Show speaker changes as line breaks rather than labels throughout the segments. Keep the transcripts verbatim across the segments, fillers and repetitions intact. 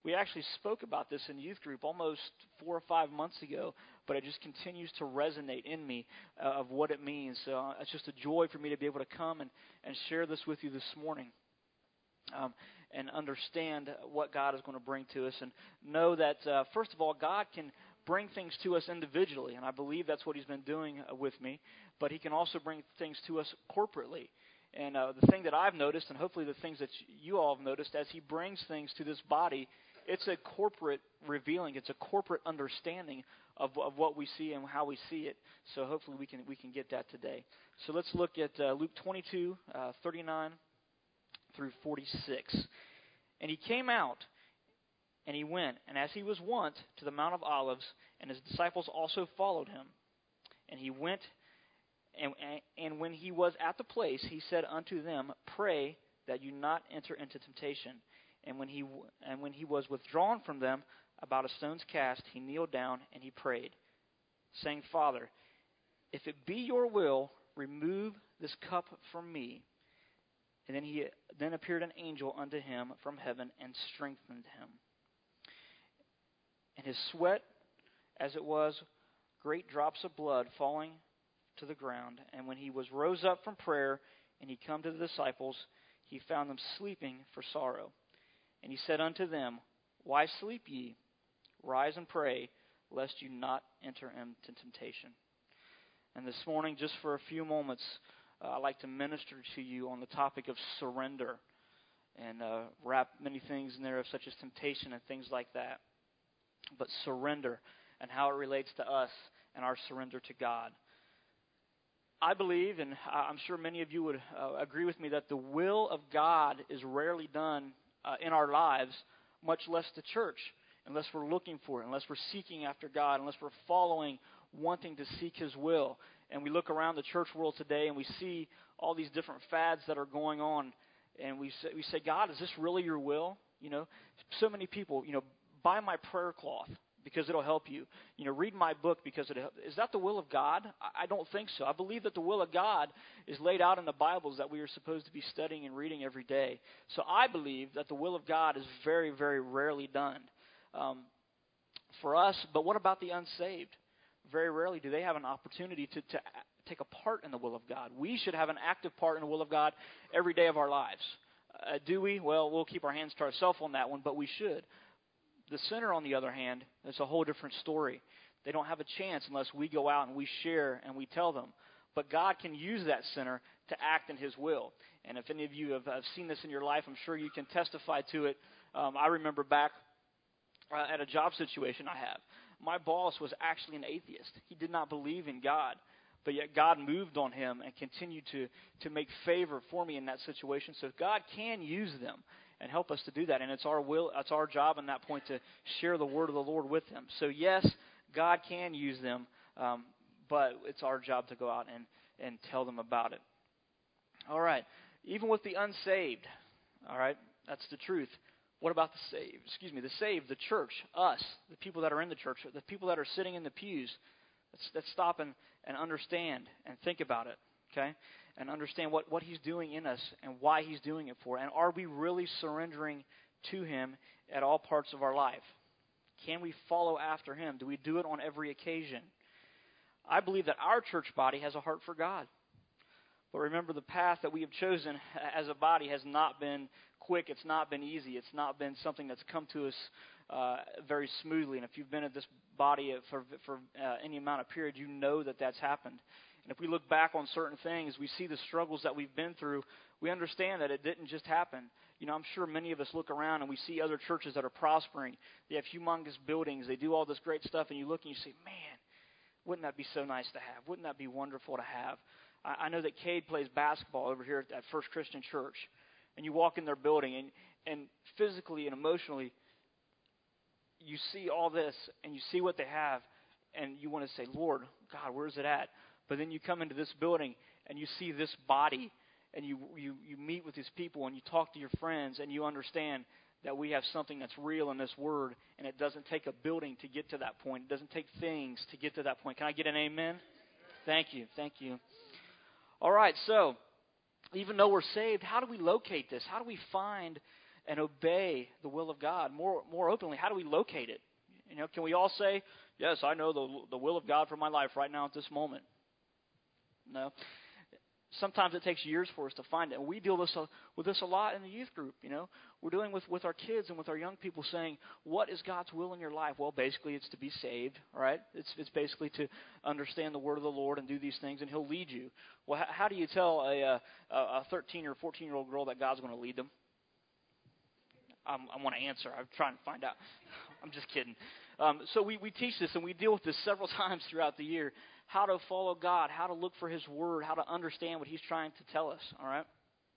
We actually spoke about this in youth group almost four or five months ago, but it just continues to resonate in me uh, of what it means. So uh, it's just a joy for me to be able to come and, and share this with you this morning. Um, and understand what God is going to bring to us, and know that, uh, first of all, God can bring things to us individually, and I believe that's what he's been doing uh, with me, but he can also bring things to us corporately. And uh, the thing that I've noticed, and hopefully the things that you all have noticed, as he brings things to this body, it's a corporate revealing, it's a corporate understanding of, of what we see and how we see it. So hopefully we can we can get that today. So let's look at uh, Luke twenty-two, uh, thirty-nine through forty-six. And he came out, and he went, and as he was wont, to the Mount of Olives, and his disciples also followed him. And he went, and, and when he was at the place, he said unto them, Pray that you not enter into temptation. And when he and when he was withdrawn from them, about a stone's cast, he kneeled down, and he prayed, saying, Father, if it be your will, remove this cup from me. And then he then appeared an angel unto him from heaven and strengthened him. And his sweat, as it was, great drops of blood falling to the ground. And when he was rose up from prayer, and he come to the disciples, he found them sleeping for sorrow. And he said unto them, Why sleep ye? Rise and pray, lest you not enter into temptation. And this morning, just for a few moments, Uh, I'd like to minister to you on the topic of surrender and uh, wrap many things in there, such as temptation and things like that. But surrender and how it relates to us and our surrender to God. I believe, and I'm sure many of you would uh, agree with me, that the will of God is rarely done uh, in our lives, much less the church, unless we're looking for it, unless we're seeking after God, unless we're following, wanting to seek His will. And we look around the church world today and we see all these different fads that are going on. And we say, we say, God, is this really your will? You know, so many people, you know, buy my prayer cloth because it'll help you. You know, read my book because it'll help. Is that the will of God? I don't think so. I believe that the will of God is laid out in the Bibles that we are supposed to be studying and reading every day. So I believe that the will of God is very, very rarely done um, for us. But what about the unsaved? Very rarely do they have an opportunity to, to take a part in the will of God. We should have an active part in the will of God every day of our lives. Uh, do we? Well, we'll keep our hands to ourselves on that one, but we should. The sinner, on the other hand, is a whole different story. They don't have a chance unless we go out and we share and we tell them. But God can use that sinner to act in His will. And if any of you have, have seen this in your life, I'm sure you can testify to it. Um, I remember back uh, at a job situation I have. My boss was actually an atheist. He did not believe in God, but yet God moved on him and continued to, to make favor for me in that situation. So God can use them and help us to do that, and it's our will, it's our job in that point to share the word of the Lord with them. So yes, God can use them, um, but it's our job to go out and, and tell them about it. All right, even with the unsaved, all right, that's the truth. What about the saved? Excuse me, the saved, the church, us, the people that are in the church, the people that are sitting in the pews. Let's, let's stop and, and understand and think about it, okay? And understand what, what He's doing in us and why He's doing it for. And are we really surrendering to Him at all parts of our life? Can we follow after Him? Do we do it on every occasion? I believe that our church body has a heart for God. But remember, the path that we have chosen as a body has not been quick. It's not been easy. It's not been something that's come to us uh, very smoothly. And if you've been at this body for, for uh, any amount of period, you know that that's happened. And if we look back on certain things, we see the struggles that we've been through, we understand that it didn't just happen. You know, I'm sure many of us look around and we see other churches that are prospering. They have humongous buildings. They do all this great stuff. And you look and you say, man, wouldn't that be so nice to have? Wouldn't that be wonderful to have? I, I know that Cade plays basketball over here at, at First Christian Church. And you walk in their building, and, and physically and emotionally, you see all this, and you see what they have, and you want to say, Lord, God, where's it at? But then you come into this building, and you see this body, and you, you, you meet with these people, and you talk to your friends, and you understand that we have something that's real in this Word, and it doesn't take a building to get to that point. It doesn't take things to get to that point. Can I get an amen? Thank you. Thank you. All right, so even though we're saved, how do we locate this? How do we find and obey the will of God more more openly? How do we locate it? You know, can we all say, yes, I know the the will of God for my life right now at this moment? No. Sometimes it takes years for us to find it. And we deal this, uh, with this a lot in the youth group, you know. We're dealing with, with our kids and with our young people saying, what is God's will in your life? Well, basically it's to be saved, right? It's it's basically to understand the word of the Lord and do these things, and He'll lead you. Well, how, how do you tell a, a, a thirteen or fourteen-year-old girl that God's going to lead them? I'm, I want to answer. I'm trying to find out. I'm just kidding. Um, so we, we teach this, and we deal with this several times throughout the year, how to follow God, how to look for His Word, how to understand what He's trying to tell us, all right?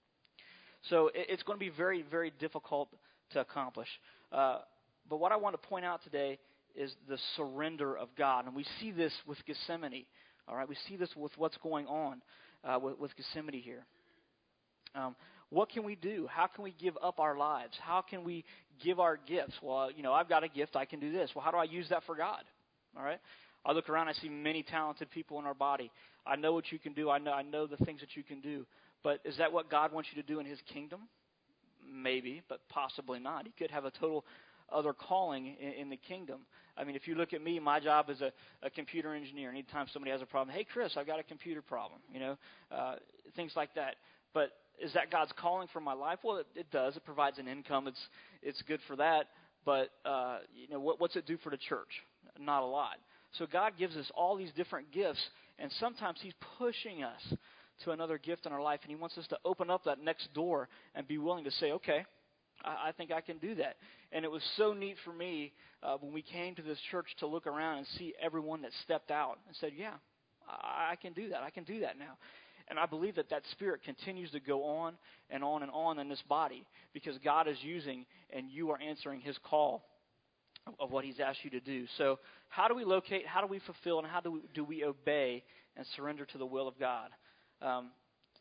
So it, it's going to be very, very difficult to accomplish. Uh, but what I want to point out today is the surrender of God. And we see this with Gethsemane, all right? We see this with what's going on uh, with, with Gethsemane here. Um, what can we do? How can we give up our lives? How can we give our gifts? Well, you know, I've got a gift. I can do this. Well, how do I use that for God? All right? I look around. I see many talented people in our body. I know what you can do. I know, I know the things that you can do. But is that what God wants you to do in His kingdom? Maybe, but possibly not. He could have a total other calling in, in the kingdom. I mean, if you look at me, my job is a, a computer engineer. Anytime somebody has a problem, hey, Chris, I've got a computer problem, you know, uh, things like that. But is that God's calling for my life? Well, it, it does. It provides an income. It's it's good for that. But, uh, you know, what, what's it do for the church? Not a lot. So God gives us all these different gifts, and sometimes He's pushing us to another gift in our life, and He wants us to open up that next door and be willing to say, okay, I, I think I can do that. And it was so neat for me uh, when we came to this church to look around and see everyone that stepped out and said, yeah, I, I can do that. I can do that now. And I believe that that spirit continues to go on and on and on in this body because God is using and you are answering His call of what He's asked you to do. So how do we locate, how do we fulfill, and how do we, do we obey and surrender to the will of God? Um,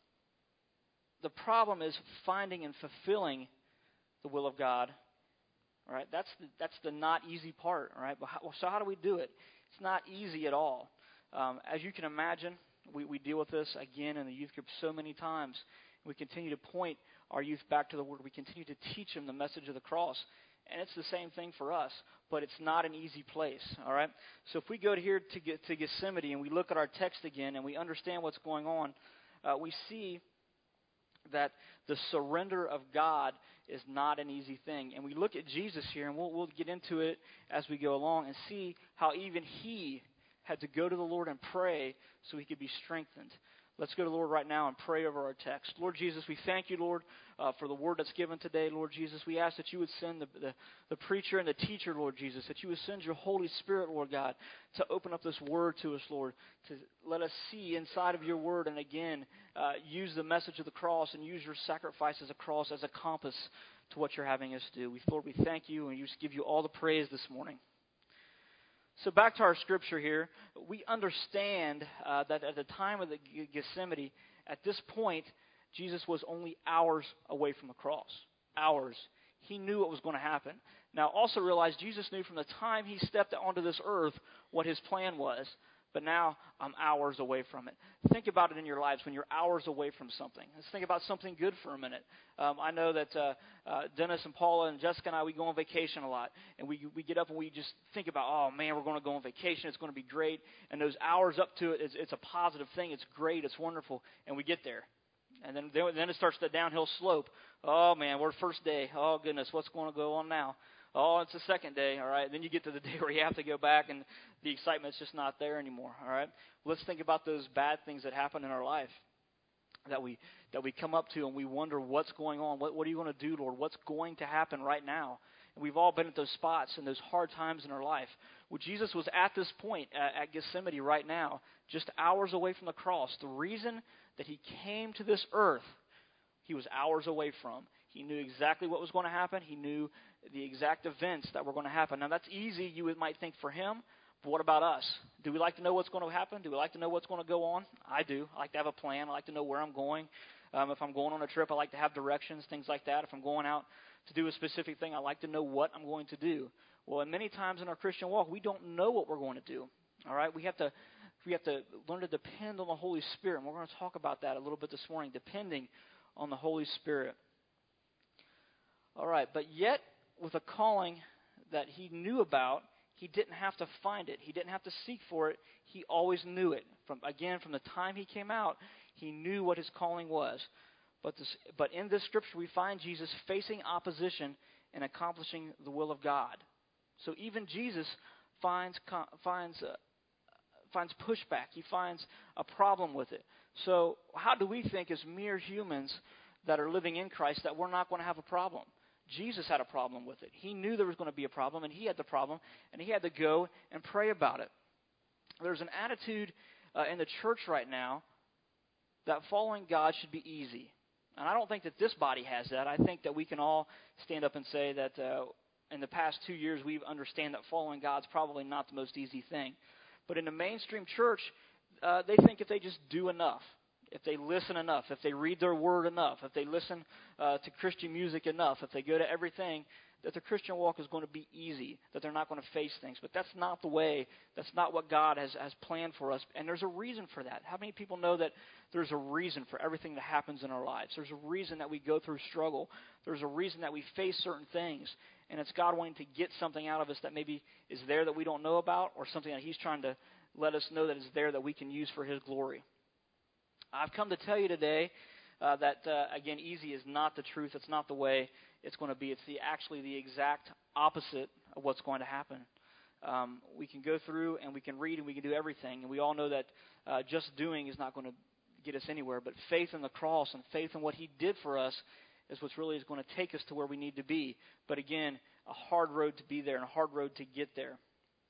the problem is finding and fulfilling the will of God. All right, that's the, that's the not easy part. All right, but how, so how do we do it? It's not easy at all. Um, as you can imagine, we, we deal with this again in the youth group so many times. We continue to point our youth back to the Word. We continue to teach them the message of the cross. And it's the same thing for us, but it's not an easy place, all right? So if we go to here to, get, to Gethsemane and we look at our text again and we understand what's going on, uh, we see that the surrender of God is not an easy thing. And we look at Jesus here, and we'll, we'll get into it as we go along and see how even He had to go to the Lord and pray so He could be strengthened. Let's go to the Lord right now and pray over our text. Lord Jesus, we thank You, Lord, uh, for the word that's given today. Lord Jesus, we ask that You would send the, the, the preacher and the teacher, Lord Jesus, that You would send Your Holy Spirit, Lord God, to open up this word to us, Lord, to let us see inside of Your word and again uh, use the message of the cross and use Your sacrifice as a cross as a compass to what You're having us do. We, Lord, we thank You and we just give You all the praise this morning. So back to our scripture here, we understand uh, that at the time of the Gethsemane, at this point, Jesus was only hours away from the cross. Hours. He knew what was going to happen. Now, also realize Jesus knew from the time He stepped onto this earth what His plan was. But now I'm hours away from it. Think about it in your lives when you're hours away from something. Let's think about something good for a minute. Um, I know that uh, uh, Dennis and Paula and Jessica and I, we go on vacation a lot. And we we get up and we just think about, oh, man, we're going to go on vacation. It's going to be great. And those hours up to it, it's, it's a positive thing. It's great. It's wonderful. And we get there. And then, then it starts the downhill slope. Oh, man, we're first day. Oh, goodness, what's going to go on now? Oh, it's the second day, all right? Then you get to the day where you have to go back and the excitement's just not there anymore, all right? Let's think about those bad things that happen in our life that we that we come up to and we wonder what's going on. What, what are you going to do, Lord? What's going to happen right now? And we've all been at those spots and those hard times in our life. Well, Jesus was at this point at, at Gethsemane right now, just hours away from the cross. The reason that He came to this earth, He was hours away from. He knew exactly what was going to happen. He knew the exact events that were going to happen. Now, that's easy, you might think, for Him, but what about us? Do we like to know what's going to happen? Do we like to know what's going to go on? I do. I like to have a plan. I like to know where I'm going. Um, if I'm going on a trip, I like to have directions, things like that. If I'm going out to do a specific thing, I like to know what I'm going to do. Well, and many times in our Christian walk, we don't know what we're going to do. All right? We have to we have to learn to depend on the Holy Spirit, and we're going to talk about that a little bit this morning, depending on the Holy Spirit. All right, but yet with a calling that he knew about, he didn't have to find it. He didn't have to seek for it. He always knew it. From again, from the time he came out, he knew what his calling was. But this, but in this scripture, we find Jesus facing opposition and accomplishing the will of God. So even Jesus finds finds uh, finds pushback. He finds a problem with it. So how do we think as mere humans that are living in Christ that we're not going to have a problem? Jesus had a problem with it. He knew there was going to be a problem, and he had the problem, and he had to go and pray about it. There's an attitude uh, in the church right now that following God should be easy. And I don't think that this body has that. I think that we can all stand up and say that uh, in the past two years we understand that following God's probably not the most easy thing. But in the mainstream church, uh, they think if they just do enough, if they listen enough, if they read their word enough, if they listen uh, to Christian music enough, if they go to everything, that the Christian walk is going to be easy, that they're not going to face things. But that's not the way. That's not what God has, has planned for us. And there's a reason for that. How many people know that there's a reason for everything that happens in our lives? There's a reason that we go through struggle. There's a reason that we face certain things. And it's God wanting to get something out of us that maybe is there that we don't know about, or something that he's trying to let us know that is there that we can use for his glory. I've come to tell you today uh, that, uh, again, easy is not the truth. It's not the way it's going to be. It's the actually the exact opposite of what's going to happen. Um, we can go through and we can read and we can do everything. And we all know that uh, just doing is not going to get us anywhere. But faith in the cross and faith in what he did for us is what's really is going to take us to where we need to be. But again, a hard road to be there and a hard road to get there.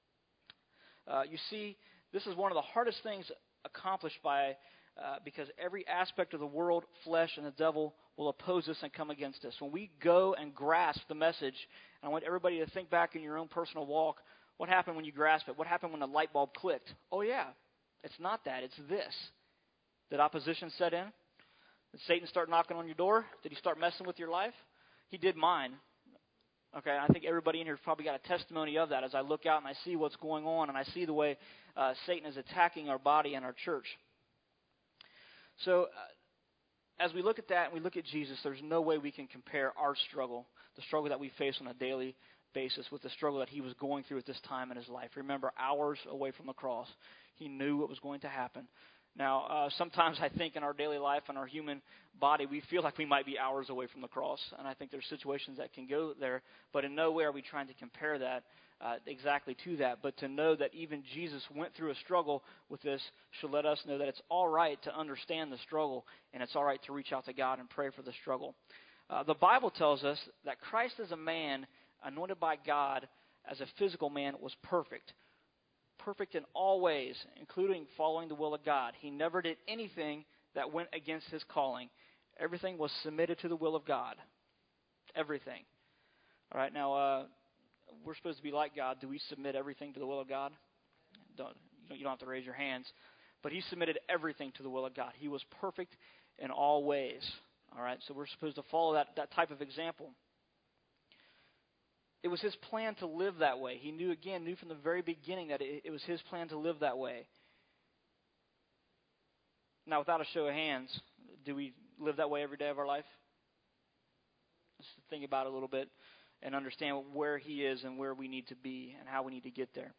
Uh, you see, this is one of the hardest things accomplished by Uh, because every aspect of the world, flesh, and the devil will oppose us and come against us. When we go and grasp the message, and I want everybody to think back in your own personal walk, what happened when you grasp it? What happened when the light bulb clicked? Oh yeah, it's not that, it's this. Did opposition set in? Did Satan start knocking on your door? Did he start messing with your life? He did mine. Okay, I think everybody in here has probably got a testimony of that as I look out and I see what's going on and I see the way uh, Satan is attacking our body and our church. So, uh, as we look at that and we look at Jesus, there's no way we can compare our struggle, the struggle that we face on a daily basis, with the struggle that he was going through at this time in his life. Remember, hours away from the cross, he knew what was going to happen. Now, uh, sometimes I think in our daily life and our human body, we feel like we might be hours away from the cross, and I think there's situations that can go there, but in no way are we trying to compare that uh, exactly to that. But to know that even Jesus went through a struggle with this should let us know that it's all right to understand the struggle, and it's all right to reach out to God and pray for the struggle. Uh, the Bible tells us that Christ as a man, anointed by God as a physical man, was perfect. Perfect in all ways, including following the will of God. He never did anything that went against his calling. Everything was submitted to the will of God. Everything. All right, now, uh, we're supposed to be like God. Do we submit everything to the will of God? Don't, you don't have to raise your hands. But he submitted everything to the will of God. He was perfect in all ways. All right, so we're supposed to follow that, that type of example. It was his plan to live that way. He knew, again, knew from the very beginning that it, it was his plan to live that way. Now, without a show of hands, do we live that way every day of our life? Let's think about it a little bit and understand where he is and where we need to be and how we need to get there.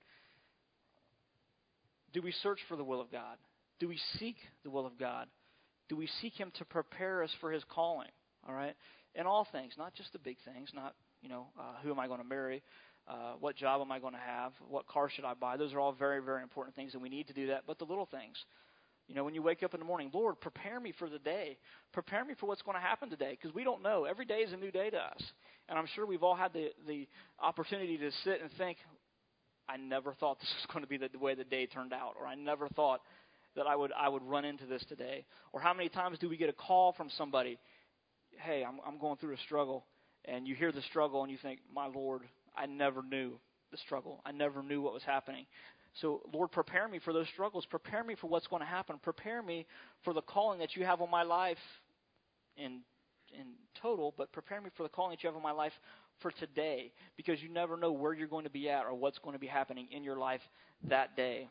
Do we search for the will of God? Do we seek the will of God? Do we seek him to prepare us for his calling? All right? In all things, not just the big things, not, you know, uh, who am I going to marry? Uh, what job am I going to have? What car should I buy? Those are all very, very important things, and we need to do that. But the little things, you know, when you wake up in the morning, Lord, prepare me for the day. Prepare me for what's going to happen today, because we don't know. Every day is a new day to us. And I'm sure we've all had the, the opportunity to sit and think, I never thought this was going to be the, the way the day turned out, or I never thought that I would I would run into this today. Or how many times do we get a call from somebody, hey, I'm, I'm going through a struggle, and you hear the struggle and you think, my Lord, I never knew the struggle. I never knew what was happening. So, Lord, prepare me for those struggles. Prepare me for what's going to happen. Prepare me for the calling that you have on my life in in total, but prepare me for the calling that you have on my life for today, because you never know where you're going to be at or what's going to be happening in your life that day.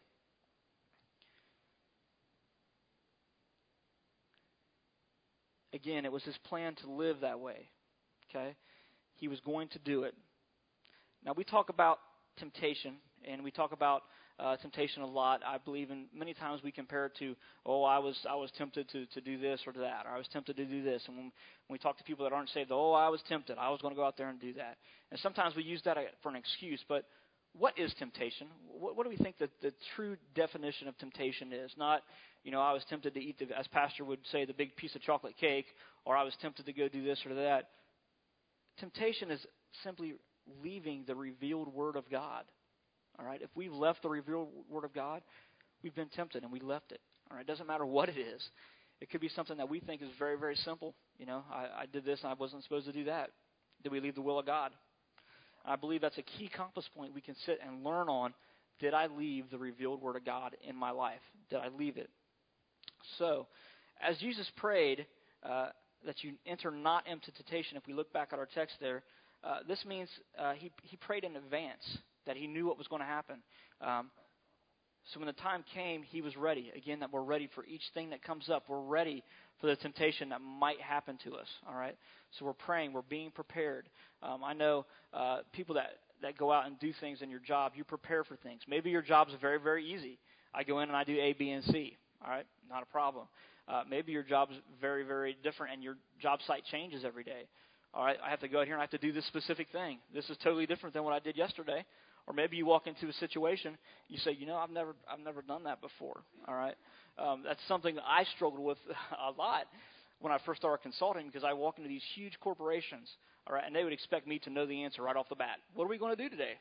Again, it was his plan to live that way. Okay? he was going to do it. Now, we talk about temptation, and we talk about uh, temptation a lot. I believe in many times we compare it to, oh, I was I was tempted to, to do this or to that, or I was tempted to do this. And when, when we talk to people that aren't saved, oh, I was tempted. I was going to go out there and do that. And sometimes we use that for an excuse, but what is temptation? What, what do we think that the true definition of temptation is? Not, you know, I was tempted to eat, the, as Pastor would say, the big piece of chocolate cake, or I was tempted to go do this or that. Temptation is simply leaving the revealed Word of God. All right? If we've left the revealed Word of God, we've been tempted and we left it. All right? It doesn't matter what it is. It could be something that we think is very, very simple. You know, I, I did this and I wasn't supposed to do that. Did we leave the will of God? I believe that's a key compass point we can sit and learn on. Did I leave the revealed Word of God in my life? Did I leave it? So, as Jesus prayed uh, that you enter not into temptation, if we look back at our text there, uh, this means uh, he, he prayed in advance, that he knew what was going to happen. Um, so when the time came, he was ready. Again, that we're ready for each thing that comes up. We're ready for the temptation that might happen to us, all right? So we're praying. We're being prepared. Um, I know uh, people that, that go out and do things in your job, you prepare for things. Maybe your job's very, very easy. I go in and I do A, B, and C, all right? Not a problem. Uh, maybe your job's very, very different and your job site changes every day. All right, I have to go out here and I have to do this specific thing. This is totally different than what I did yesterday. Or maybe you walk into a situation, you say, you know, I've never I've never done that before. All right, um, that's something that I struggled with a lot when I first started consulting, because I walk into these huge corporations, all right, and they would expect me to know the answer right off the bat. What are we going to do today?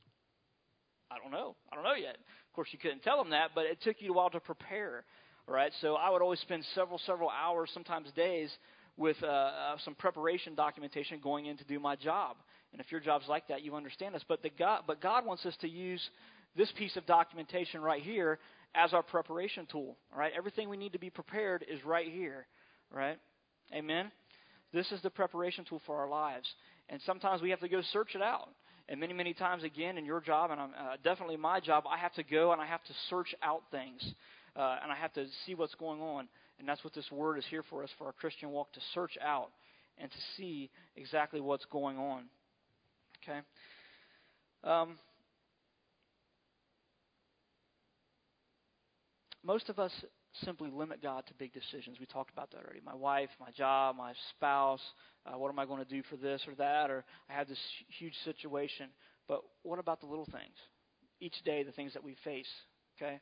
I don't know. I don't know yet. Of course, you couldn't tell them that, but it took you a while to prepare. All right, so I would always spend several, several hours, sometimes days, with uh, uh, some preparation documentation going in to do my job. And if your job's like that, you understand this. But the God, but God wants us to use this piece of documentation right here as our preparation tool. All right, everything we need to be prepared is right here. Right, amen. This is the preparation tool for our lives. And sometimes we have to go search it out. And many, many times, again, in your job, and I'm, uh, definitely my job, I have to go and I have to search out things. Uh, and I have to see what's going on. And that's what this word is here for us, for our Christian walk, to search out and to see exactly what's going on. Okay? Um, most of us simply limit God to big decisions. We talked about that already. My wife, my job, my spouse, uh, what am I going to do for this or that? Or I have this huge situation. But what about the little things? Each day, the things that we face. Okay?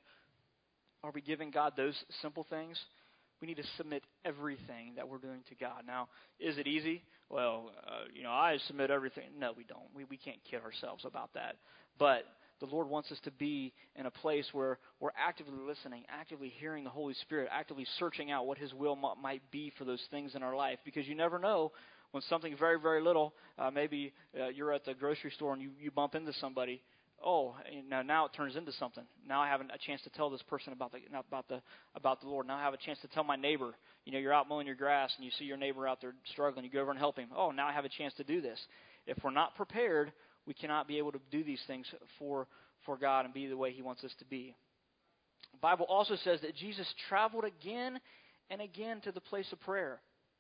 Are we giving God those simple things? We need to submit everything that we're doing to God. Now, is it easy? Well, uh, you know, I submit everything. No, we don't. We we can't kid ourselves about that. But the Lord wants us to be in a place where we're actively listening, actively hearing the Holy Spirit, actively searching out what His will m- might be for those things in our life. Because you never know when something very, very little, uh, maybe uh, you're at the grocery store and you, you bump into somebody. Oh, now now it turns into something. Now I have a chance to tell this person about the about the about the Lord. Now I have a chance to tell my neighbor. You know, you're out mowing your grass and you see your neighbor out there struggling. You go over and help him. Oh, now I have a chance to do this. If we're not prepared, we cannot be able to do these things for for God and be the way He wants us to be. The Bible also says that Jesus traveled again and again to the place of prayer.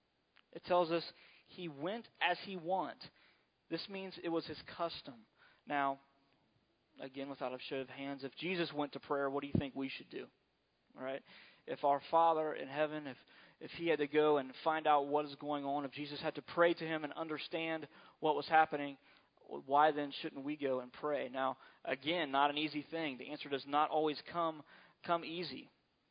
It tells us He went as He went. This means it was His custom. Now, again, without a show of hands, if Jesus went to prayer, what do you think we should do? All right? If our Father in heaven, if if He had to go and find out what is going on, if Jesus had to pray to Him and understand what was happening, why then shouldn't we go and pray? Now, again, not an easy thing. The answer does not always come come easy.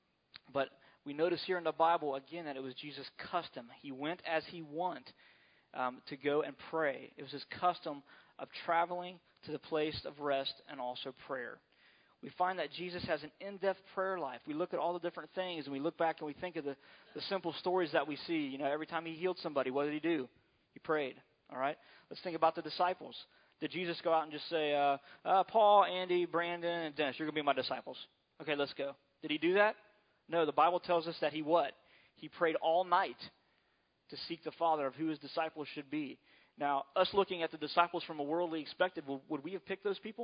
But we notice here in the Bible, again, that it was Jesus' custom. He went as He went um, to go and pray. It was His custom of traveling to the place of rest and also prayer. We find that Jesus has an in-depth prayer life. We look at all the different things and we look back and we think of the, the simple stories that we see. You know, every time He healed somebody, what did He do? He prayed. All right? Let's think about the disciples. Did Jesus go out and just say, uh, uh, Paul, Andy, Brandon, and Dennis, you're going to be my disciples. Okay, let's go. Did He do that? No, the Bible tells us that He what? He prayed all night to seek the Father of who His disciples should be. Now, us looking at the disciples from a worldly perspective, would we have picked those people?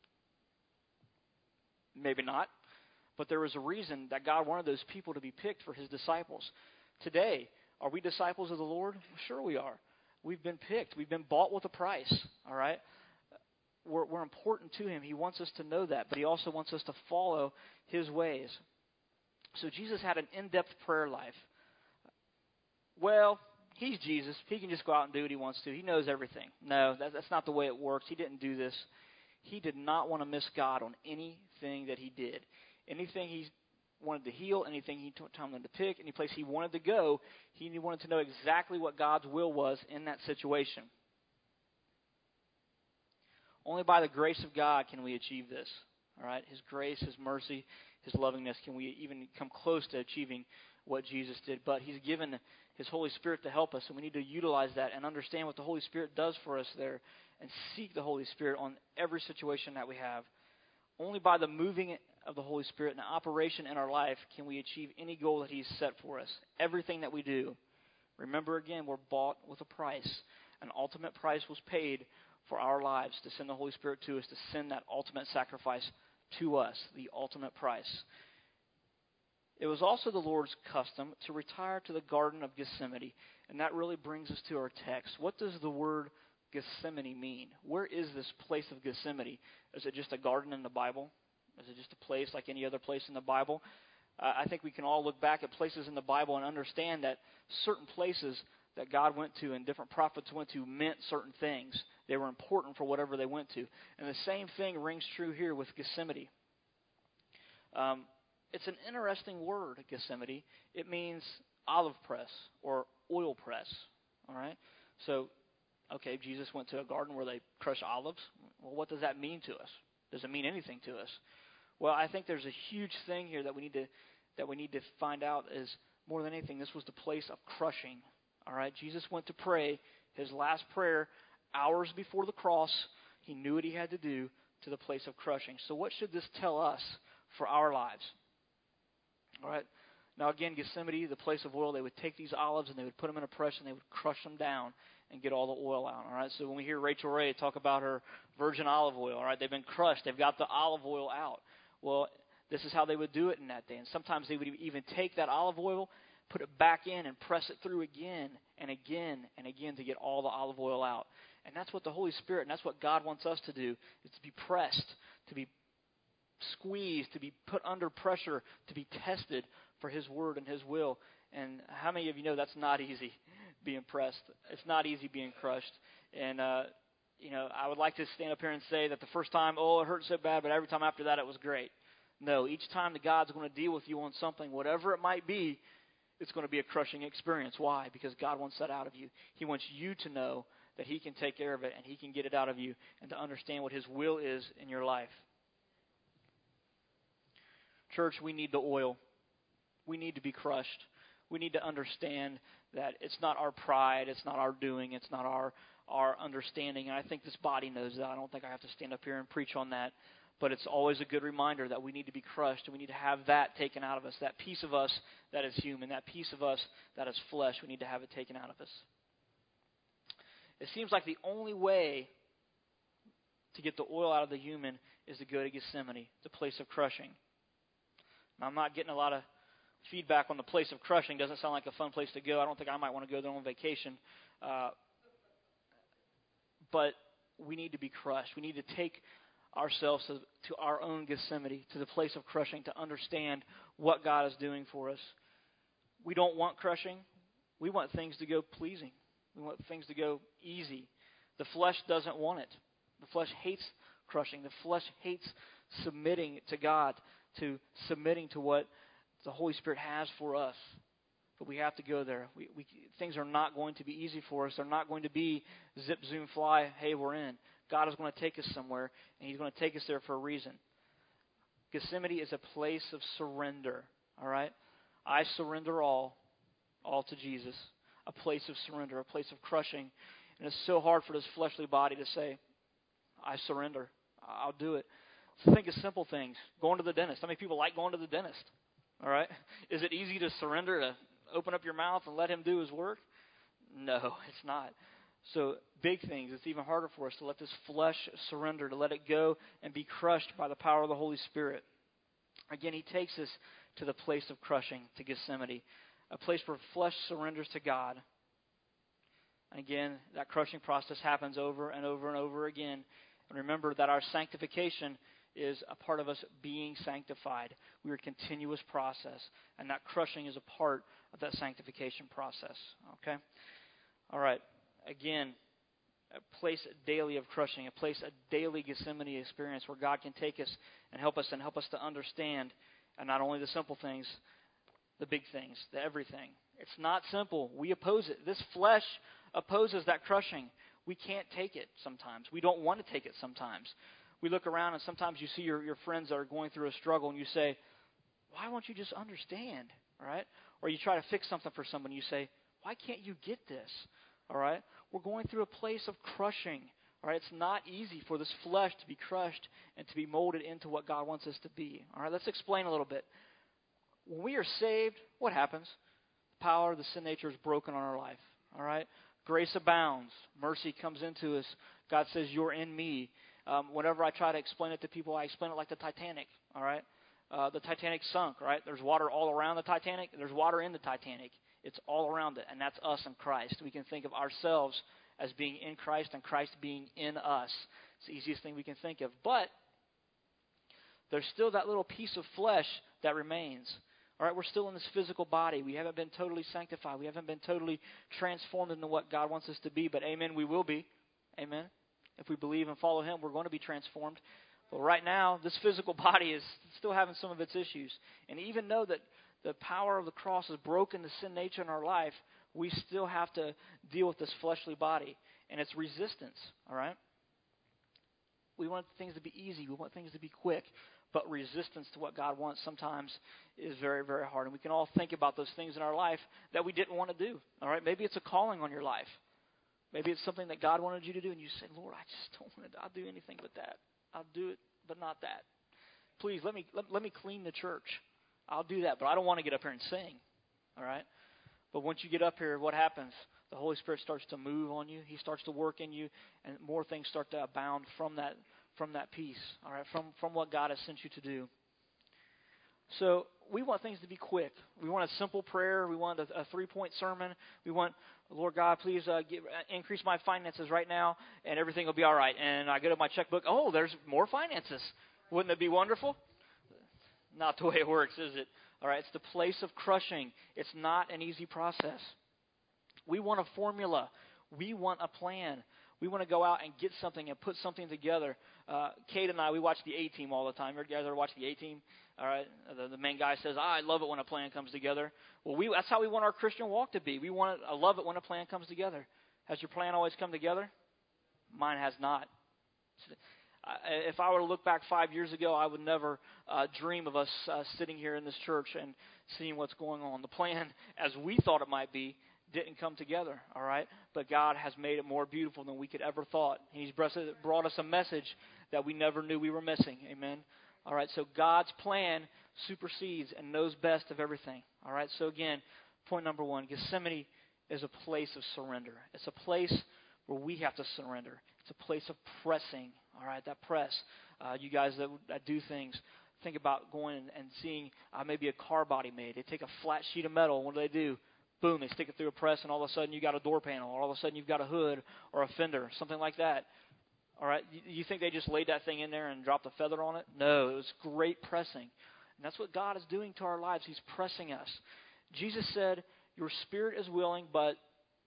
Maybe not. But there was a reason that God wanted those people to be picked for His disciples. Today, are we disciples of the Lord? Well, sure we are. We've been picked. We've been bought with a price, all right? We're, we're important to him. He wants us to know that, but he also wants us to follow his ways. So Jesus had an in-depth prayer life. Well, he's Jesus. He can just go out and do what he wants to. He knows everything. No, that, that's not the way it works. He didn't do this. He did not want to miss God on anything that he did. Anything he wanted to heal, anything he told him to pick, any place he wanted to go, he wanted to know exactly what God's will was in that situation. Only by the grace of God can we achieve this. All right, His grace, His mercy, His lovingness, can we even come close to achieving what Jesus did. But He's given His Holy Spirit to help us, and we need to utilize that and understand what the Holy Spirit does for us there and seek the Holy Spirit on every situation that we have. Only by the moving of the Holy Spirit and operation in our life can we achieve any goal that He's set for us. Everything that we do. Remember again, we're bought with a price. An ultimate price was paid for our lives to send the Holy Spirit to us, to send that ultimate sacrifice to us, the ultimate price. It was also the Lord's custom to retire to the Garden of Gethsemane, and that really brings us to our text. What does the word Gethsemane mean? Where is this place of Gethsemane? Is it just a garden in the Bible? Is it just a place like any other place in the Bible? Uh, I think we can all look back at places in the Bible and understand that certain places that God went to and different prophets went to meant certain things. They were important for whatever they went to. And the same thing rings true here with Gethsemane. Um, it's an interesting word, Gethsemane. It means olive press or oil press. All right? So, okay, Jesus went to a garden where they crush olives. Well, what does that mean to us? Does it mean anything to us? Well, I think there's a huge thing here that we need to that we need to find out is, more than anything, this was the place of crushing. All right, Jesus went to pray his last prayer hours before the cross. He knew what he had to do to the place of crushing. So what should this tell us for our lives? All right. Now again, Gethsemane, the place of oil, they would take these olives and they would put them in a press and they would crush them down and get all the oil out. All right. So when we hear Rachel Ray talk about her virgin olive oil, all right, they've been crushed. They've got the olive oil out. Well, this is how they would do it in that day. And sometimes they would even take that olive oil, put it back in and press it through again and again and again to get all the olive oil out. And that's what the Holy Spirit, and that's what God wants us to do, is to be pressed, to be squeezed, to be put under pressure, to be tested for His Word and His will. And how many of you know that's not easy, being pressed? It's not easy being crushed. And, uh, you know, I would like to stand up here and say that the first time, oh, it hurt so bad, but every time after that it was great. No, each time that God's going to deal with you on something, whatever it might be, it's going to be a crushing experience. Why? Because God wants that out of you. He wants you to know that He can take care of it and He can get it out of you, and to understand what His will is in your life. Church, we need the oil. We need to be crushed. We need to understand that it's not our pride, it's not our doing, it's not our, our understanding. And I think this body knows that. I don't think I have to stand up here and preach on that. But it's always a good reminder that we need to be crushed, and we need to have that taken out of us. That piece of us that is human, that piece of us that is flesh, we need to have it taken out of us. It seems like the only way to get the oil out of the human is to go to Gethsemane, the place of crushing. Now, I'm not getting a lot of feedback on the place of crushing. Doesn't sound like a fun place to go. I don't think I might want to go there on vacation. Uh, but we need to be crushed. We need to take ourselves to, to our own Gethsemane, to the place of crushing, to understand what God is doing for us. We don't want crushing. We want things to go pleasing. We want things to go easy. The flesh doesn't want it. The flesh hates crushing. The flesh hates submitting to God, to submitting to what the Holy Spirit has for us. But we have to go there. We, we, things are not going to be easy for us. They're not going to be zip, zoom, fly, hey, we're in. God is going to take us somewhere, and He's going to take us there for a reason. Gethsemane is a place of surrender, all right? I surrender all, all to Jesus. A place of surrender, a place of crushing. And it's so hard for this fleshly body to say, I surrender. I'll do it. So think of simple things. Going to the dentist. How many people like going to the dentist? All right? Is it easy to surrender, to open up your mouth and let Him do His work? No, it's not. So big things, it's even harder for us to let this flesh surrender, to let it go and be crushed by the power of the Holy Spirit. Again, He takes us to the place of crushing, to Gethsemane, a place where flesh surrenders to God. And again, that crushing process happens over and over and over again. And remember that our sanctification is a part of us being sanctified. We are a continuous process, and that crushing is a part of that sanctification process. Okay? All right. Again, a place daily of crushing, a place, a daily Gethsemane experience where God can take us and help us and help us to understand, and not only the simple things, the big things, the everything. It's not simple. We oppose it. This flesh opposes that crushing. We can't take it sometimes. We don't want to take it sometimes. We look around and sometimes you see your, your friends that are going through a struggle and you say, why won't you just understand? All right? Or you try to fix something for someone and you say, why can't you get this? All right? We're going through a place of crushing. All right? It's not easy for this flesh to be crushed and to be molded into what God wants us to be. All right? Let's explain a little bit. When we are saved, what happens? The power of the sin nature is broken on our life. All right? Grace abounds. Mercy comes into us. God says, you're in me. Um, whenever I try to explain it to people, I explain it like the Titanic. All right? Uh, the Titanic sunk, right? There's water all around the Titanic. There's water in the Titanic. It's all around it, and that's us in Christ. We can think of ourselves as being in Christ and Christ being in us. It's the easiest thing we can think of. But there's still that little piece of flesh that remains. All right, we're still in this physical body. We haven't been totally sanctified. We haven't been totally transformed into what God wants us to be. But amen, we will be. Amen. If we believe and follow Him, we're going to be transformed. But right now, this physical body is still having some of its issues. And even though that the power of the cross has broken the sin nature in our life, we still have to deal with this fleshly body and its resistance. All right? We want things to be easy. We want things to be quick. But resistance to what God wants sometimes is very, very hard. And we can all think about those things in our life that we didn't want to do. All right? Maybe it's a calling on your life. Maybe it's something that God wanted you to do, and you say, Lord, I just don't want to. I'll do anything but that. I'll do it, but not that. Please, let me let, let me clean the church. I'll do that, but I don't want to get up here and sing. All right? But once you get up here, what happens? The Holy Spirit starts to move on you. He starts to work in you, and more things start to abound from that from that peace, all right, from, from what God has sent you to do. So we want things to be quick. We want a simple prayer. We want a, a three-point sermon. We want, Lord God, please uh, get, uh, increase my finances right now, and everything will be all right. And I go to my checkbook, oh, there's more finances. Wouldn't it be wonderful? Not the way it works, is it? All right, it's the place of crushing. It's not an easy process. We want a formula. We want a plan. We want to go out and get something and put something together. Uh, Kate and I, we watch the A-Team all the time. You guys ever watch the A-Team? All right. The, the main guy says, ah, I love it when a plan comes together. Well, we that's how we want our Christian walk to be. We want I love it when a plan comes together. Has your plan always come together? Mine has not. If I were to look back five years ago, I would never uh, dream of us uh, sitting here in this church and seeing what's going on. The plan, as we thought it might be, didn't come together, all right? But God has made it more beautiful than we could ever thought. He's brought us a message that we never knew we were missing, amen? All right, so God's plan supersedes and knows best of everything, all right? So again, point number one, Gethsemane is a place of surrender. It's a place where we have to surrender. It's a place of pressing, all right, that press. Uh, you guys that, that do things, think about going and seeing uh, maybe a car body made. They take a flat sheet of metal. What do they do? Boom, they stick it through a press, and all of a sudden you got a door panel, or all of a sudden you've got a hood or a fender, something like that. All right, you, you think they just laid that thing in there and dropped a feather on it? No, it was great pressing. And that's what God is doing to our lives. He's pressing us. Jesus said, your spirit is willing, but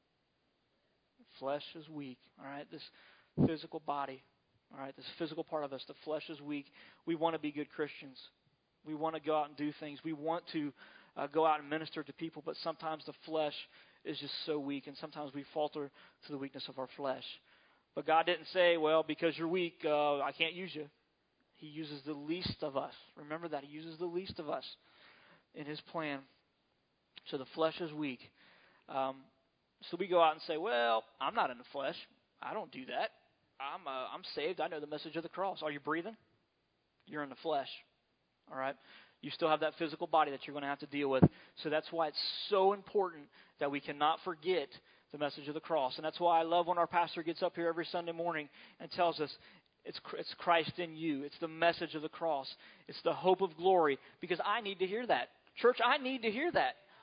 flesh is weak. All right, this physical body, all right, this physical part of us, the flesh is weak. We want to be good Christians. We want to go out and do things. We want to Uh, go out and minister to people, but sometimes the flesh is just so weak, and sometimes we falter to the weakness of our flesh. But God didn't say, well, because you're weak, uh, I can't use you. He uses the least of us. Remember that. He uses the least of us in His plan. So the flesh is weak. Um, so we go out and say, well, I'm not in the flesh. I don't do that. I'm uh, I'm saved. I know the message of the cross. Are you breathing? You're in the flesh. All right? You still have that physical body that you're going to have to deal with. So that's why it's so important that we cannot forget the message of the cross. And that's why I love when our pastor gets up here every Sunday morning and tells us it's it's Christ in you. It's the message of the cross. It's the hope of glory. Because I need to hear that. Church, I need to hear that.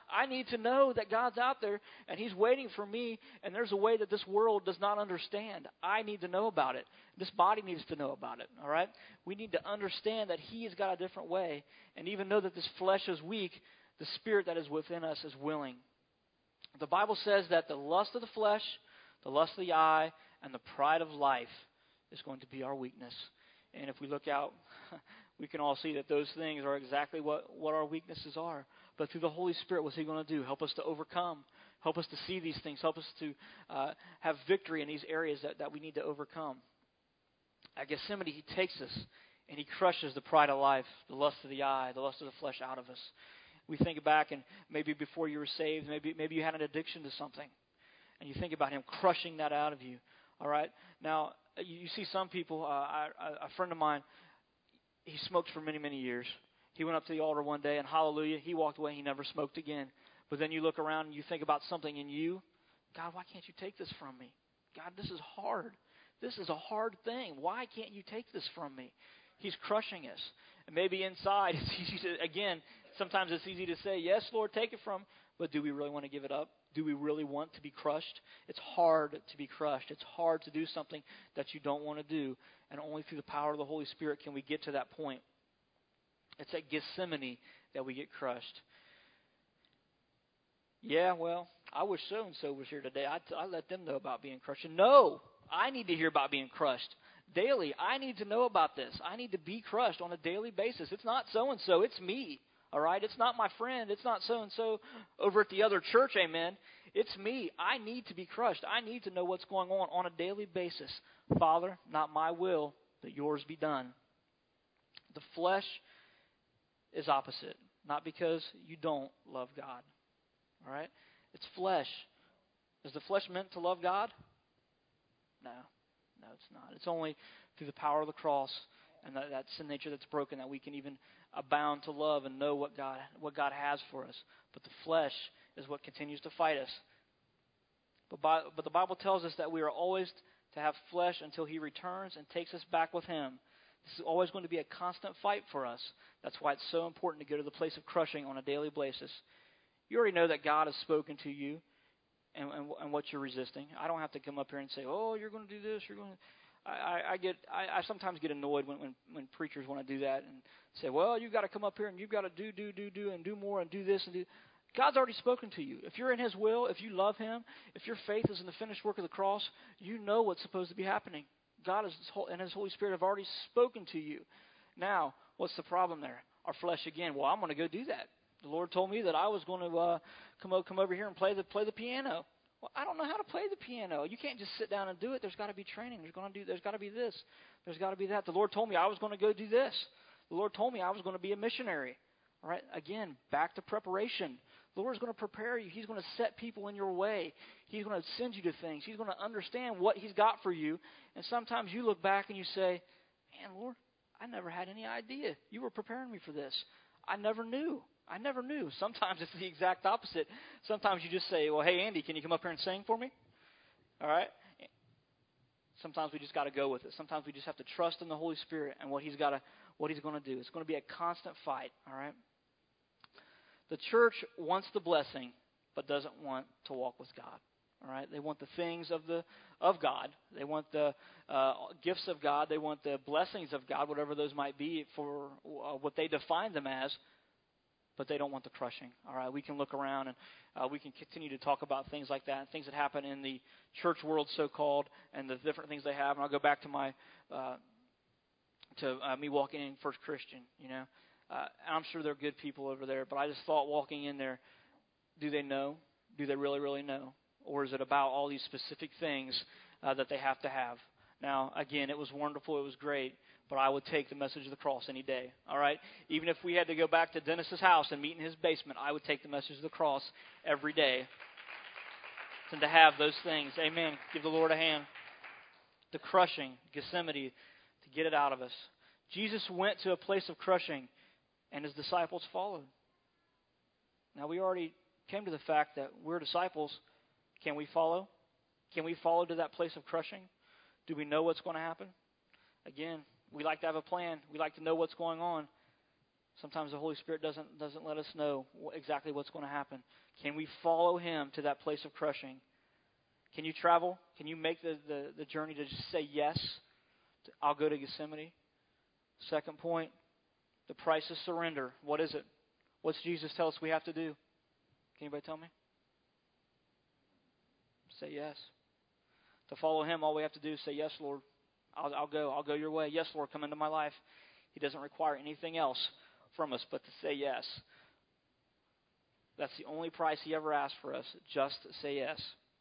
I need to know that God's out there and He's waiting for me, and there's a way that this world does not understand. I need to know about it. This body needs to know about it, all right? We need to understand that He has got a different way, and even though that this flesh is weak, the Spirit that is within us is willing. The Bible says that the lust of the flesh, the lust of the eye, and the pride of life is going to be our weakness. And if we look out, we can all see that those things are exactly what, what our weaknesses are. But through the Holy Spirit, what's He going to do? Help us to overcome. Help us to see these things. Help us to uh, have victory in these areas that, that we need to overcome. At Gethsemane, He takes us and He crushes the pride of life, the lust of the eye, the lust of the flesh out of us. We think back, and maybe before you were saved, maybe maybe you had an addiction to something. And you think about Him crushing that out of you. All right? Now, you, you see some people, uh, I, a friend of mine, he smoked for many, many years. He went up to the altar one day, and hallelujah, he walked away. He never smoked again. But then you look around and you think about something in you. God, why can't you take this from me? God, this is hard. This is a hard thing. Why can't you take this from me? He's crushing us. And maybe inside, it's easy to, again, sometimes it's easy to say, yes, Lord, take it from, but do we really want to give it up? Do we really want to be crushed? It's hard to be crushed. It's hard to do something that you don't want to do. And only through the power of the Holy Spirit can we get to that point. It's at Gethsemane that we get crushed. Yeah, well, I wish so-and-so was here today. I, I let them know about being crushed. No, I need to hear about being crushed. Daily, I need to know about this. I need to be crushed on a daily basis. It's not so-and-so, it's me. All right? It's not my friend. It's not so-and-so over at the other church, amen. It's me. I need to be crushed. I need to know what's going on on a daily basis. Father, not my will, but yours be done. The flesh is opposite. Not because you don't love God. All right? It's flesh. Is the flesh meant to love God? No. No, it's not. It's only through the power of the cross and that, that sin nature that's broken that we can even abound to love and know what God what God has for us. But the flesh is what continues to fight us. But, by, but the Bible tells us that we are always to have flesh until He returns and takes us back with Him. This is always going to be a constant fight for us. That's why it's so important to go to the place of crushing on a daily basis. You already know that God has spoken to you and, and, and what you're resisting. I don't have to come up here and say, oh, you're going to do this, you're going to... I, I get. I, I sometimes get annoyed when, when, when preachers want to do that and say, well, you've got to come up here and you've got to do, do, do, do, and do more and do this and do... God's already spoken to you. If you're in His will, if you love Him, if your faith is in the finished work of the cross, you know what's supposed to be happening. God is, and His Holy Spirit have already spoken to you. Now, what's the problem there? Our flesh again. Well, I'm going to go do that. The Lord told me that I was going to uh, come, come over here and play the play the piano. Well, I don't know how to play the piano. You can't just sit down and do it. There's got to be training. There's going to do. There's got to be this. There's got to be that. The Lord told me I was going to go do this. The Lord told me I was going to be a missionary. All right. Again, back to preparation. The Lord's going to prepare you. He's going to set people in your way. He's going to send you to things. He's going to understand what He's got for you. And sometimes you look back and you say, man, Lord, I never had any idea. You were preparing me for this. I never knew. I never knew. Sometimes it's the exact opposite. Sometimes you just say, well, hey, Andy, can you come up here and sing for me? All right? Sometimes we just got to go with it. Sometimes we just have to trust in the Holy Spirit and what He's got to, what He's going to do. It's going to be a constant fight. All right? The church wants the blessing, but doesn't want to walk with God. All right? They want the things of the of God. They want the uh, gifts of God. They want the blessings of God, whatever those might be, for uh, what they define them as. But they don't want the crushing. All right, we can look around and uh, we can continue to talk about things like that, things that happen in the church world, so-called, and the different things they have. And I'll go back to my uh, to uh, me walking in First Christian. You know, uh, I'm sure they're good people over there, but I just thought walking in there, do they know? Do they really, really know, or is it about all these specific things uh, that they have to have? Now, again, it was wonderful. It was great. But I would take the message of the cross any day, all right? Even if we had to go back to Dennis's house and meet in his basement, I would take the message of the cross every day. And to have those things, amen, give the Lord a hand. The crushing, Gethsemane, to get it out of us. Jesus went to a place of crushing, and His disciples followed. Now, we already came to the fact that we're disciples. Can we follow? Can we follow to that place of crushing? Do we know what's going to happen? Again, we like to have a plan. We like to know what's going on. Sometimes the Holy Spirit doesn't doesn't let us know exactly what's going to happen. Can we follow Him to that place of crushing? Can you travel? Can you make the, the, the journey to just say yes? I'll go to Gethsemane. Second point, the price is surrender. What is it? What's Jesus tell us we have to do? Can anybody tell me? Say yes. To follow Him, all we have to do is say, yes, Lord, I'll, I'll go. I'll go your way. Yes, Lord, come into my life. He doesn't require anything else from us but to say yes. That's the only price He ever asked for us, just to say yes.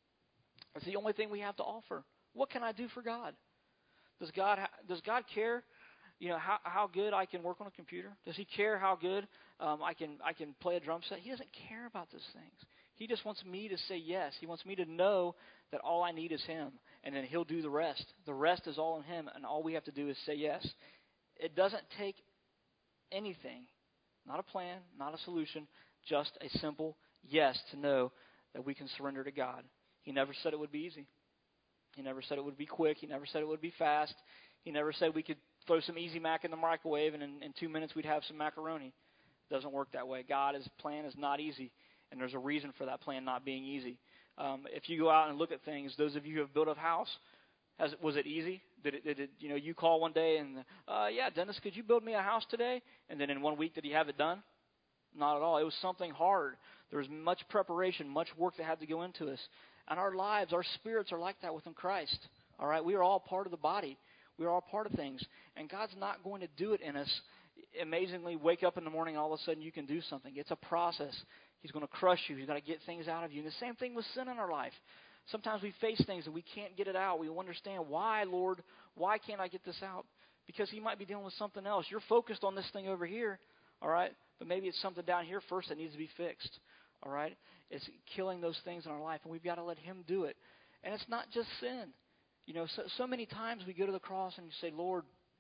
It's the only thing we have to offer. What can I do for God? Does God does God care, you know, how how good I can work on a computer? Does He care how good um, I can I can play a drum set? He doesn't care about those things. He just wants me to say yes. He wants me to know that all I need is Him, and then He'll do the rest. The rest is all in Him, and all we have to do is say yes. It doesn't take anything, not a plan, not a solution, just a simple yes to know that we can surrender to God. He never said it would be easy. He never said it would be quick. He never said it would be fast. He never said we could throw some Easy Mac in the microwave and in, in two minutes we'd have some macaroni. It doesn't work that way. God's plan is not easy, and there's a reason for that plan not being easy. Um, if you go out and look at things, those of you who have built a house, has it, was it easy? Did it, did it, you know, you call one day and, uh, yeah, Dennis, could you build me a house today? And then in one week, did he have it done? Not at all. It was something hard. There was much preparation, much work that had to go into us. And our lives, our spirits are like that within Christ. All right? We are all part of the body. We are all part of things. And God's not going to do it in us. Amazingly, wake up in the morning, all of a sudden you can do something. It's a process. He's going to crush you. He's going to get things out of you. And the same thing with sin in our life. Sometimes we face things and we can't get it out. We understand, why, Lord? Why can't I get this out? Because He might be dealing with something else. You're focused on this thing over here, all right? But maybe it's something down here first that needs to be fixed, all right? It's killing those things in our life, and we've got to let Him do it. And it's not just sin. You know, so, so many times we go to the cross and you say, Lord,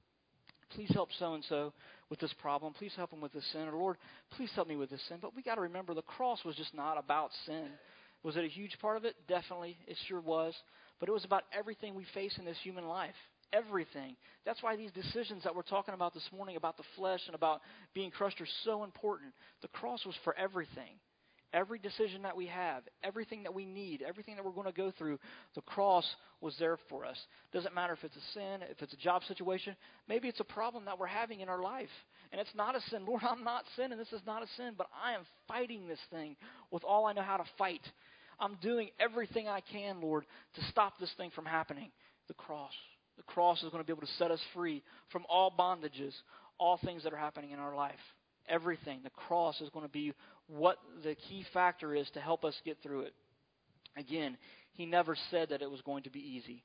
please help so-and-so with this problem. Please help him with this sin. Or, Lord, please help me with this sin. But we got to remember the cross was just not about sin. Was it a huge part of it? Definitely. It sure was. But it was about everything we face in this human life. Everything. That's why these decisions that we're talking about this morning about the flesh and about being crushed are so important. The cross was for everything. Every decision that we have, everything that we need, everything that we're going to go through, the cross was there for us. Doesn't matter if it's a sin, if it's a job situation. Maybe it's a problem that we're having in our life. And it's not a sin. Lord, I'm not sinning. This is not a sin. But I am fighting this thing with all I know how to fight. I'm doing everything I can, Lord, to stop this thing from happening. The cross. The cross is going to be able to set us free from all bondages, all things that are happening in our life. Everything. The cross is going to be what the key factor is to help us get through it. Again, He never said that it was going to be easy.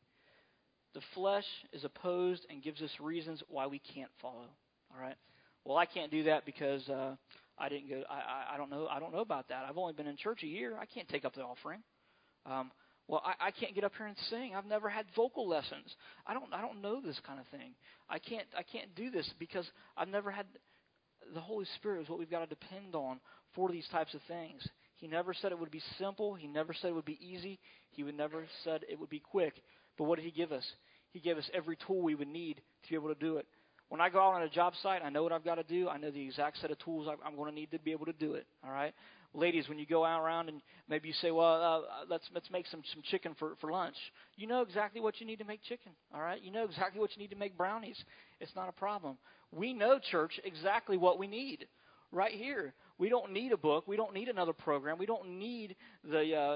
The flesh is opposed and gives us reasons why we can't follow. All right. Well, I can't do that because uh, I didn't go. I, I I don't know. I don't know about that. I've only been in church a year. I can't take up the offering. Um, well, I, I can't get up here and sing. I've never had vocal lessons. I don't. I don't know this kind of thing. I can't. I can't do this because I've never had. The Holy Spirit is what we've got to depend on for these types of things. He never said it would be simple. He never said it would be easy. He would never said it would be quick. But what did He give us? He gave us every tool we would need to be able to do it. When I go out on a job site, I know what I've got to do. I know the exact set of tools I'm going to need to be able to do it. All right, ladies, when you go out around and maybe you say, "Well, uh, let's let's make some some chicken for for lunch," you know exactly what you need to make chicken. All right, you know exactly what you need to make brownies. It's not a problem. We know, church, exactly what we need right here. We don't need a book. We don't need another program. We don't need the uh,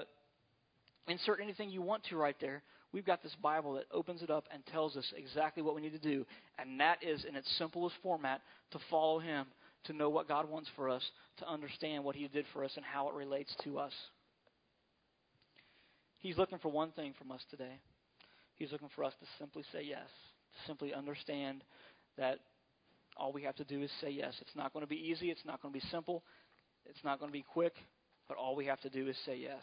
insert anything you want to right there. We've got this Bible that opens it up and tells us exactly what we need to do. And that is in its simplest format to follow Him, to know what God wants for us, to understand what He did for us and how it relates to us. He's looking for one thing from us today. He's looking for us to simply say yes, to simply understand that all we have to do is say yes. It's not going to be easy. It's not going to be simple. It's not going to be quick. But all we have to do is say yes.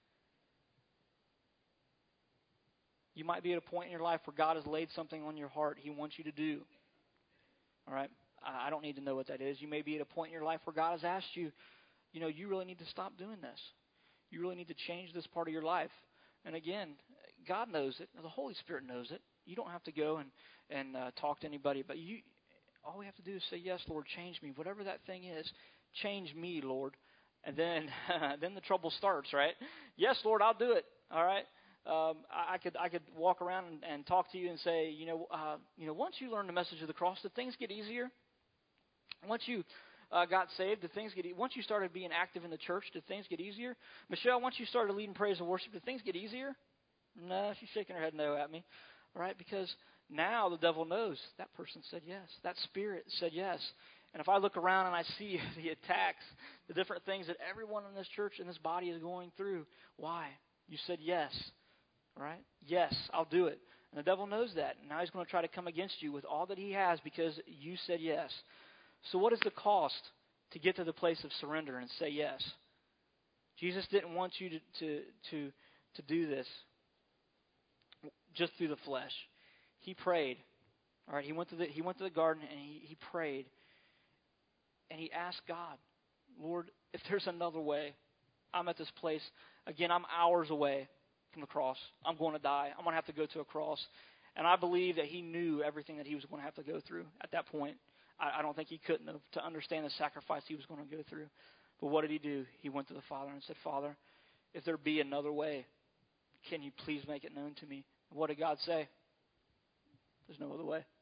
You might be at a point in your life where God has laid something on your heart He wants you to do. All right? I don't need to know what that is. You may be at a point in your life where God has asked you, you know, you really need to stop doing this. You really need to change this part of your life. And again, God knows it. The Holy Spirit knows it. You don't have to go and, and uh, talk to anybody. But you, all we have to do is say, yes, Lord, change me. Whatever that thing is, change me, Lord. And then then the trouble starts, right? Yes, Lord, I'll do it, all right? Um, I, I could I could walk around and, and talk to you and say, you know, uh, you know, once you learn the message of the cross, did things get easier? Once you uh, got saved, did things get e- once you started being active in the church, did things get easier? Michelle, once you started leading praise and worship, did things get easier? No, she's shaking her head no at me, all right? Because now the devil knows that person said yes. That spirit said yes. And if I look around and I see the attacks, the different things that everyone in this church, in this body is going through, why? You said yes, right? Yes, I'll do it. And the devil knows that. And now he's going to try to come against you with all that he has because you said yes. So what is the cost to get to the place of surrender and say yes? Jesus didn't want you to to to, to do this just through the flesh. He prayed. All right, he went to the he went to the garden and he, he prayed. And he asked God, Lord, if there's another way, I'm at this place. Again, I'm hours away from the cross. I'm going to die. I'm going to have to go to a cross. And I believe that he knew everything that he was going to have to go through at that point. I, I don't think he couldn't have to understand the sacrifice he was going to go through. But what did he do? He went to the Father and said, Father, if there be another way, can you please make it known to me? And what did God say? There's no other way.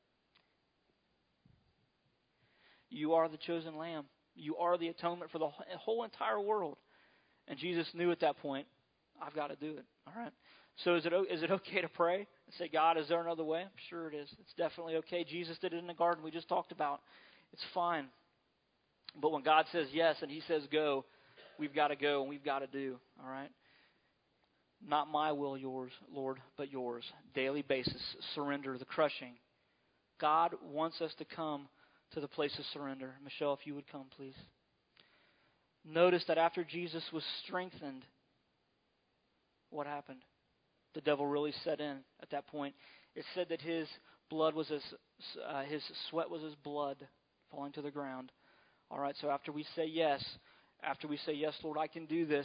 You are the chosen lamb. You are the atonement for the whole entire world. And Jesus knew at that point, I've got to do it. All right. So is it is it okay to pray and say, God, is there another way? Sure it is. It's definitely okay. Jesus did it in the garden we just talked about. It's fine. But when God says yes and he says go, we've got to go and we've got to do. All right. Not my will, yours, Lord, but yours. Daily basis, surrender, the crushing. God wants us to come to the place of surrender. Michelle, if you would come, please. Notice that after Jesus was strengthened, what happened? The devil really set in at that point. It said that his blood was as uh, his sweat was as blood falling to the ground. All right, so after we say yes, after we say yes, Lord, I can do this,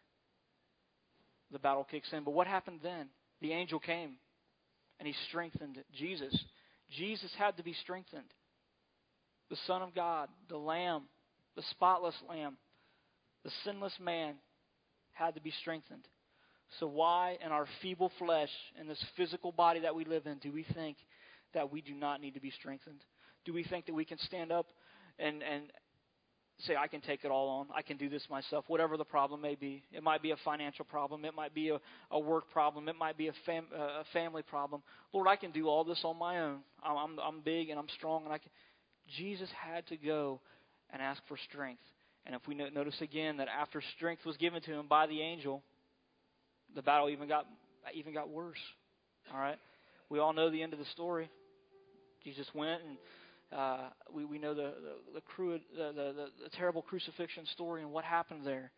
the battle kicks in. But what happened then? The angel came and he strengthened Jesus. Jesus had to be strengthened. The Son of God, the Lamb, the spotless Lamb, the sinless man had to be strengthened. So why in our feeble flesh, in this physical body that we live in, do we think that we do not need to be strengthened? Do we think that we can stand up and, and say, I can take it all on, I can do this myself, whatever the problem may be? It might be a financial problem, it might be a, a work problem, it might be a, fam, a family problem. Lord, I can do all this on my own. I'm, I'm, I'm big and I'm strong, and I can. Jesus had to go and ask for strength. And if we notice again that after strength was given to him by the angel, the battle even got even got worse. All right, we all know the end of the story. Jesus went, and uh, we we know the the the, cru- the, the, the the terrible crucifixion story and what happened there.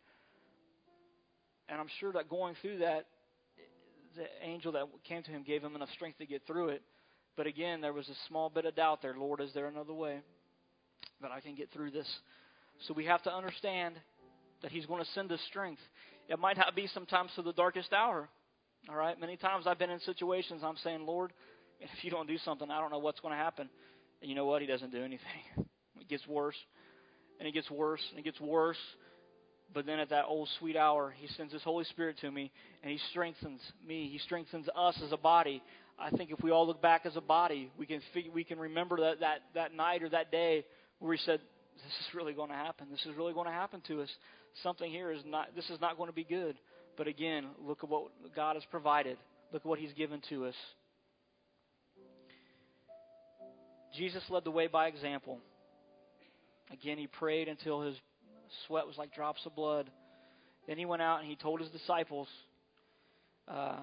And I'm sure that going through that, the angel that came to him gave him enough strength to get through it. But again, there was a small bit of doubt there. Lord, is there another way that I can get through this? So we have to understand that he's going to send us strength. It might not be sometimes to the darkest hour. All right? Many times I've been in situations I'm saying, Lord, if you don't do something, I don't know what's going to happen. And you know what? He doesn't do anything. It gets worse, and it gets worse, and it gets worse. But then at that old sweet hour, he sends his Holy Spirit to me, and he strengthens me. He strengthens us as a body. I think if we all look back as a body, we can figure, we can remember that, that, that night or that day where we said, this is really going to happen. This is really going to happen to us. Something here is not, this is not going to be good. But again, look at what God has provided. Look at what he's given to us. Jesus led the way by example. Again, he prayed until his sweat was like drops of blood. Then he went out and he told his disciples, uh,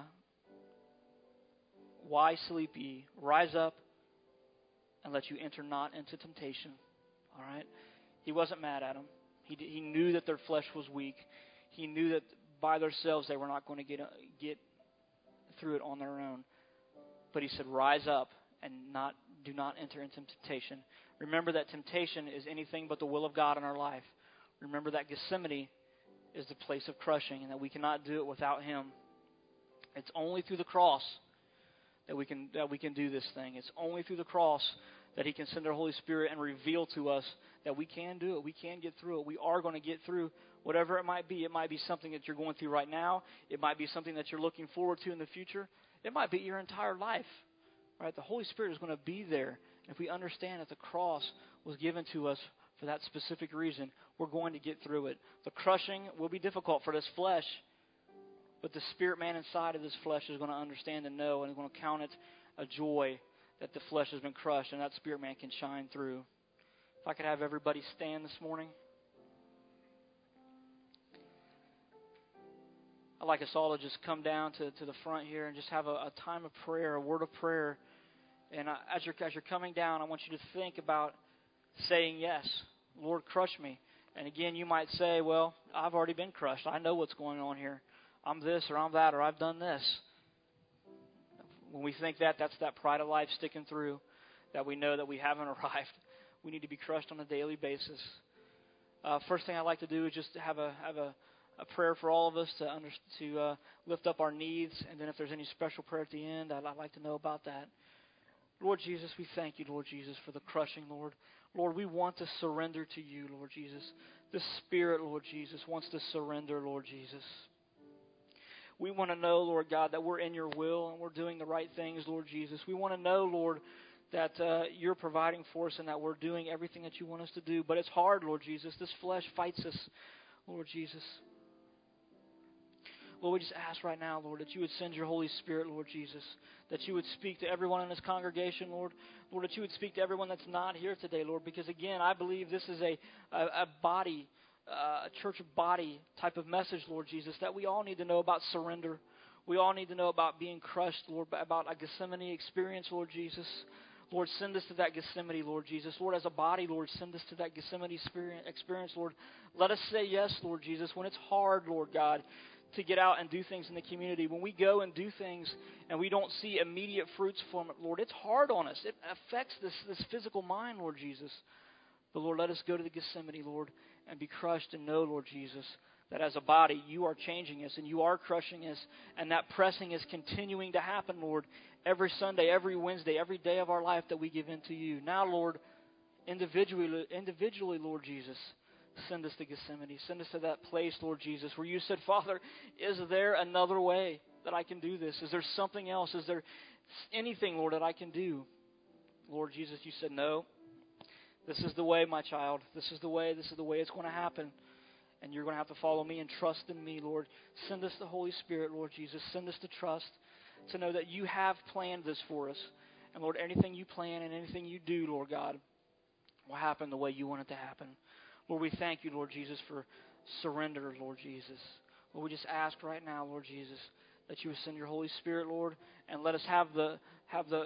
why sleep ye? Rise up and let you enter not into temptation. All right? He wasn't mad at them. He, he knew that their flesh was weak. He knew that by themselves they were not going to get, get through it on their own. But he said, rise up and not do not enter into temptation. Remember that temptation is anything but the will of God in our life. Remember that Gethsemane is the place of crushing and that we cannot do it without him. It's only through the cross that we can that we can do this thing. It's only through the cross that He can send our Holy Spirit and reveal to us that we can do it. We can get through it. We are going to get through whatever it might be. It might be something that you're going through right now. It might be something that you're looking forward to in the future. It might be your entire life. Right? The Holy Spirit is going to be there. If we understand that the cross was given to us for that specific reason, we're going to get through it. The crushing will be difficult for this flesh, but the spirit man inside of this flesh is going to understand and know, and is going to count it a joy that the flesh has been crushed, and that spirit man can shine through. If I could have everybody stand this morning. I'd like us all to just come down to, to the front here and just have a, a time of prayer, a word of prayer. And I, as you're as you're coming down, I want you to think about saying yes. Lord, crush me. And again, you might say, well, I've already been crushed. I know what's going on here. I'm this or I'm that or I've done this. When we think that, that's that pride of life sticking through, that we know that we haven't arrived. We need to be crushed on a daily basis. Uh, first thing I'd like to do is just have a have a, a prayer for all of us to under, to uh, lift up our needs. And then if there's any special prayer at the end, I'd, I'd like to know about that. Lord Jesus, we thank you, Lord Jesus, for the crushing, Lord. Lord, we want to surrender to you, Lord Jesus. The Spirit, Lord Jesus, wants to surrender, Lord Jesus. We want to know, Lord God, that we're in your will and we're doing the right things, Lord Jesus. We want to know, Lord, that uh, you're providing for us and that we're doing everything that you want us to do. But it's hard, Lord Jesus. This flesh fights us, Lord Jesus. Lord, we just ask right now, Lord, that you would send your Holy Spirit, Lord Jesus, that you would speak to everyone in this congregation, Lord. Lord, that you would speak to everyone that's not here today, Lord, because, again, I believe this is a, a, a body, uh, a church body type of message, Lord Jesus, that we all need to know about surrender. We all need to know about being crushed, Lord, about a Gethsemane experience, Lord Jesus. Lord, send us to that Gethsemane, Lord Jesus. Lord, as a body, Lord, send us to that Gethsemane experience, Lord. Let us say yes, Lord Jesus, when it's hard, Lord God, to get out and do things in the community. When we go and do things and we don't see immediate fruits from it, Lord, it's hard on us. It affects this, this physical mind, Lord Jesus. But, Lord, let us go to the Gethsemane, Lord, and be crushed and know, Lord Jesus, that as a body, you are changing us and you are crushing us, and that pressing is continuing to happen, Lord, every Sunday, every Wednesday, every day of our life that we give in to you. Now, Lord, individually, individually, Lord Jesus, send us to Gethsemane. Send us to that place, Lord Jesus, where you said, Father, is there another way that I can do this? Is there something else? Is there anything, Lord, that I can do? Lord Jesus, you said, no. This is the way, my child. This is the way. This is the way it's going to happen. And you're going to have to follow me and trust in me, Lord. Send us the Holy Spirit, Lord Jesus. Send us to trust, to know that you have planned this for us. And, Lord, anything you plan and anything you do, Lord God, will happen the way you want it to happen. Lord, we thank you, Lord Jesus, for surrender, Lord Jesus. Lord, we just ask right now, Lord Jesus, that you would send your Holy Spirit, Lord, and let us have the have the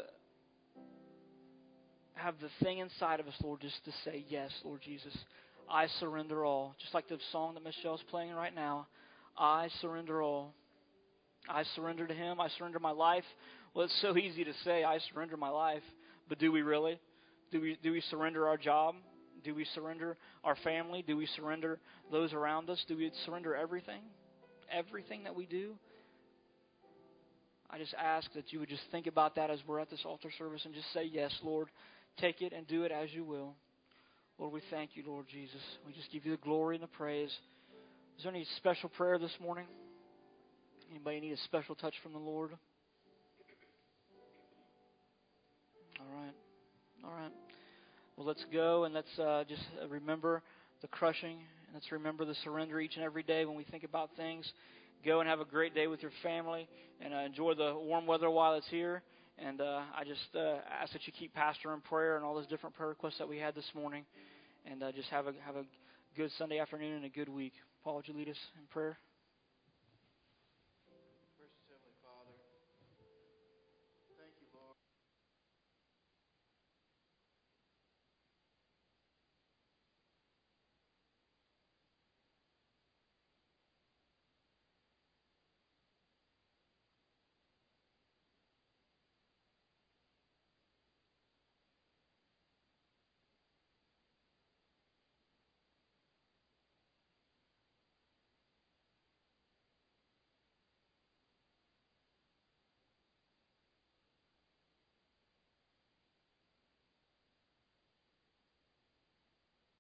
have the thing inside of us, Lord, just to say yes, Lord Jesus. I surrender all. Just like the song that Michelle's playing right now. I surrender all. I surrender to Him. I surrender my life. Well, it's so easy to say, I surrender my life. But do we really? Do we do we surrender our job? Do we surrender our family? Do we surrender those around us? Do we surrender everything? Everything that we do? I just ask that you would just think about that as we're at this altar service and just say, yes, Lord, take it and do it as you will. Lord, we thank you, Lord Jesus. We just give you the glory and the praise. Is there any special prayer this morning? Anybody need a special touch from the Lord? All right. All right. Well, let's go and let's uh, just remember the crushing. And let's remember the surrender each and every day when we think about things. Go and have a great day with your family and uh, enjoy the warm weather while it's here. And uh, I just uh, ask that you keep Pastor in prayer and all those different prayer requests that we had this morning. And uh, just have a have a good Sunday afternoon and a good week. Paul, would you lead us in prayer?